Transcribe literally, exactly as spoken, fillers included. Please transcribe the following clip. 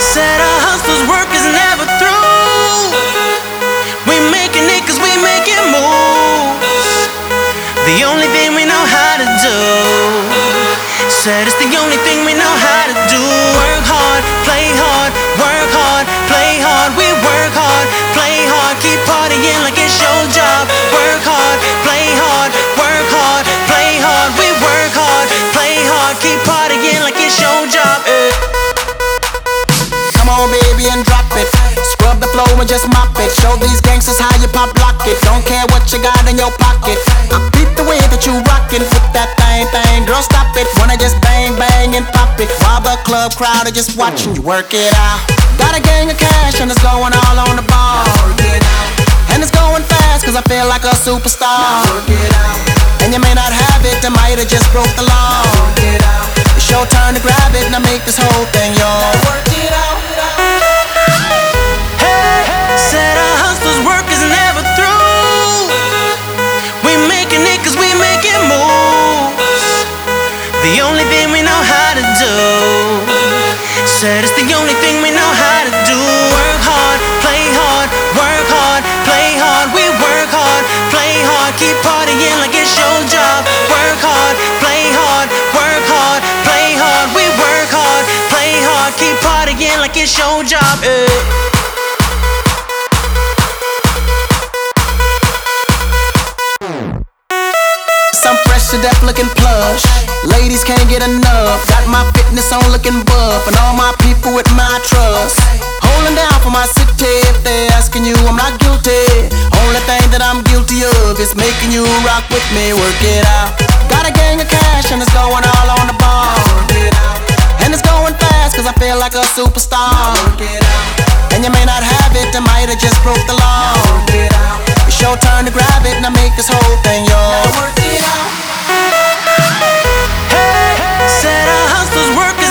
Said our hustler's work is never through. We making it cause we making moves. The only thing we know how to do. Said it's the only thing we know how to do. Work hard, play hard, work hard, play hard. We work hard, play hard, keep partying like it's your job. Work hard, play hard, work hard, play hard. We work hard, play hard, keep partying like it's your job. eh. Come on, baby, and drop it. Scrub the floor and just mop it. Show these gangsters how you pop lock it. Don't care what you got in your pocket. I beat the way that you rockin'. Flip that thing, thing, girl, stop it. Wanna just bang, bang, and pop it. While the club crowd are just watching you work it out. Got a gang of cash and it's going all on the ball. And it's going fast cause I feel like a superstar. And you may not have it, I might have just broke the law. It's your turn to grab it and I make this whole thing yours. Work it out. Said our hustler's work is never through. We making it cause we making moves. The only thing we know how to do. Said it's the only thing we know how to do. Work hard, play hard, work hard, play hard. We work hard, play hard, keep partying like it's your job. Work hard, play hard, work hard, play hard. We work hard, play hard, keep partying like it's your job. eh. I'm fresh to death looking plush. Ladies can't get enough. Got my fitness on looking buff. And all my people with my trust. Holding down for my city. If they're asking you, I'm not guilty. Only thing that I'm guilty of is making you rock with me. Work it out. Got a gang of cash and it's going all on the ball. And it's going fast cause I feel like a superstar. And you may not have it, I might have just broke the law. It's your turn to grab it and I make this whole thing yours. Said our hustler's work is